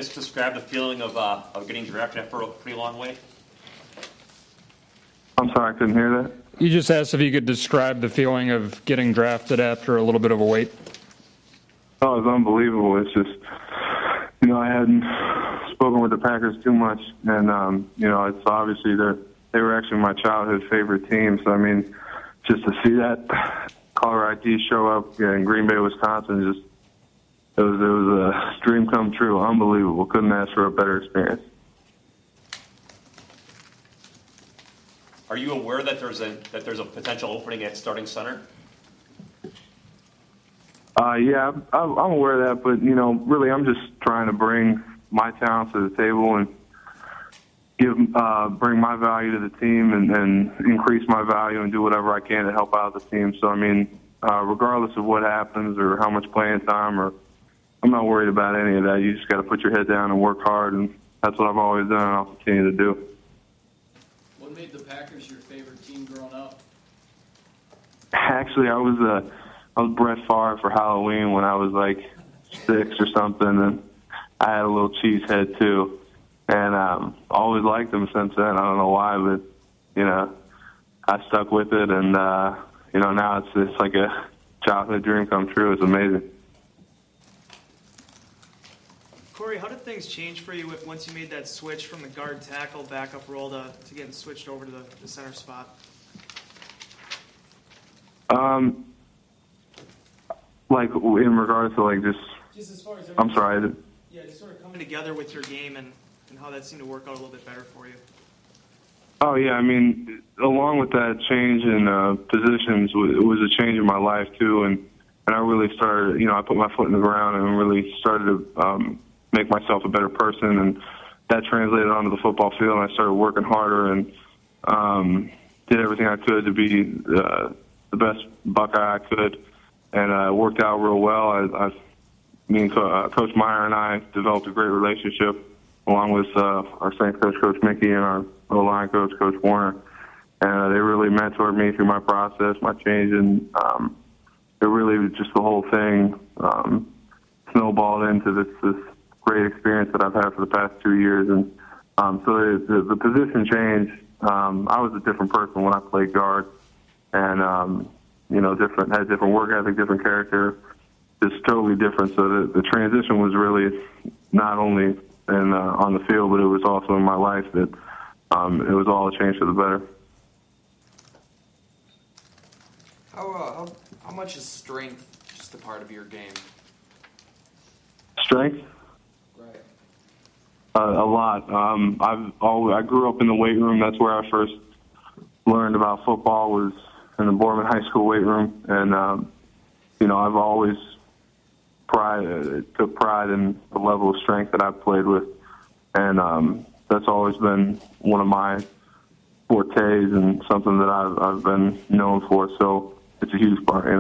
just describe the feeling of getting drafted after a pretty long wait? I'm sorry, I couldn't hear that. You just asked if you could describe the feeling of getting drafted after a little bit of a wait. Oh, it was unbelievable. It's just, I hadn't spoken with the Packers too much, and it's obviously they were actually my childhood favorite team. So I mean, just to see that caller ID show up in Green Bay, Wisconsin, it was a dream come true. Unbelievable. Couldn't ask for a better experience. Are you aware that there's a potential opening at starting center? Yeah, I'm aware of that, but really, I'm just trying to bring my talents to the table and bring my value to the team and increase my value and do whatever I can to help out the team. So I mean, regardless of what happens or how much playing time, I'm not worried about any of that. You just got to put your head down and work hard, and that's what I've always done, and I'll continue to do. What made the Packers your favorite team growing up? Actually, I was Brett Favre for Halloween when I was like 6 or something, and I had a little cheese head too, and always liked him since then. I don't know why, but I stuck with it, and now it's like a childhood dream come true. It's amazing. Corey, how did things change for you once you made that switch from the guard tackle backup role to getting switched over to the center spot? Like in regards to like just as far as I'm sorry. Yeah, just sort of coming together with your game and how that seemed to work out a little bit better for you. Oh yeah, I mean, along with that change in positions, it was a change in my life too, and I really started. I put my foot in the ground and really started to make myself a better person, and that translated onto the football field. And I started working harder and did everything I could to be the best Buckeye I could, and it worked out real well. Me and Coach Meyer and I developed a great relationship, along with our strength coach, Coach Mickey, and our O-line coach, Coach Warner. And they really mentored me through my process, my change, and it really just the whole thing snowballed into this great experience that I've had for the past 2 years. And so the position changed. I was a different person when I played guard, and had different work ethic, different character, just totally different. So the transition was really not only on the field, but it was also in my life that it was all a change for the better. How much is strength just a part of your game? Strength? Right. A lot. I grew up in the weight room. That's where I first learned about football, was in the Borman High School weight room, and I've always took pride in the level of strength that I've played with, and that's always been one of my fortes and something that I've been known for. So it's a huge part,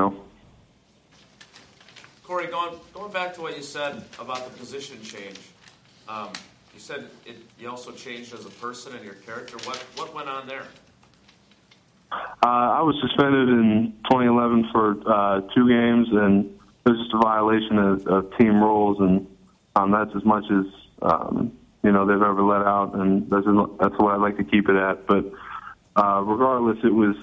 Corey, going back to what you said about the position change, you said you also changed as a person and your character. What went on there? I was suspended in 2011 for 2 games, and it was just a violation of team rules, and that's as much as they've ever let out, and that's what I'd like to keep it at. But regardless,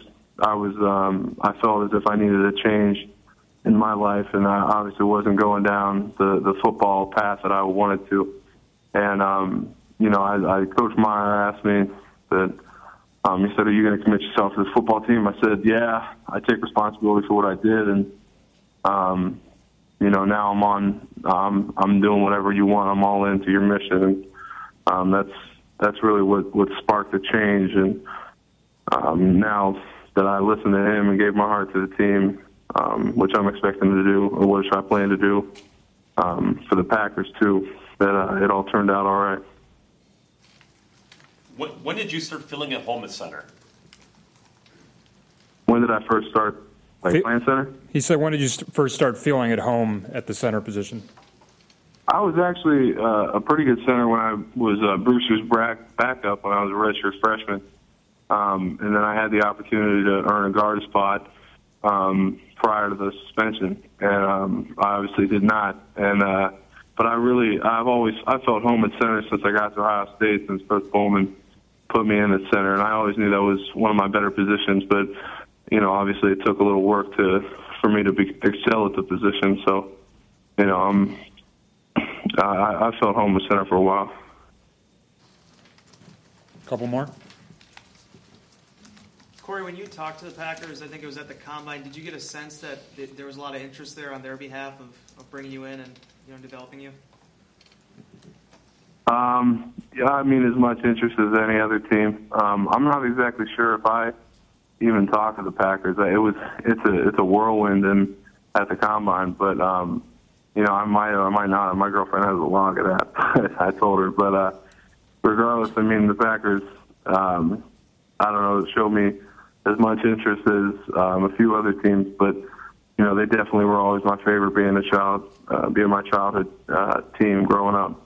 I felt as if I needed a change in my life, and I obviously wasn't going down the football path that I wanted to. And Coach Meyer asked me that. He said, "Are you going to commit yourself to this football team?" I said, "Yeah, I take responsibility for what I did, and now I'm doing whatever you want. I'm all into your mission." And that's really what sparked the change. And now that I listened to him and gave my heart to the team, which I'm expecting to do, or which I plan to do for the Packers too, that it all turned out all right. When did you start feeling at home at center? When did I first start playing center? He said, when did you first start feeling at home at the center position? I was actually a pretty good center when I was Brewster's backup when I was a redshirt freshman. And then I had the opportunity to earn a guard spot prior to the suspension. And I obviously did not. And I felt home at center since I got to Ohio State, since Coach Bowman put me in at center, and I always knew that was one of my better positions. But obviously, it took a little work for me to excel at the position. So, I felt home at center for a while. Couple more. Corey, when you talked to the Packers, I think it was at the Combine, did you get a sense that there was a lot of interest there on their behalf of bringing you in and developing you? Yeah, I mean, as much interest as any other team. I'm not exactly sure if I even talked to the Packers. It's a whirlwind at the Combine, but I might not. My girlfriend has a log of that. I told her, but regardless, I mean, the Packers, I don't know, showed me as much interest as a few other teams, but they definitely were always my favorite, being my childhood team growing up.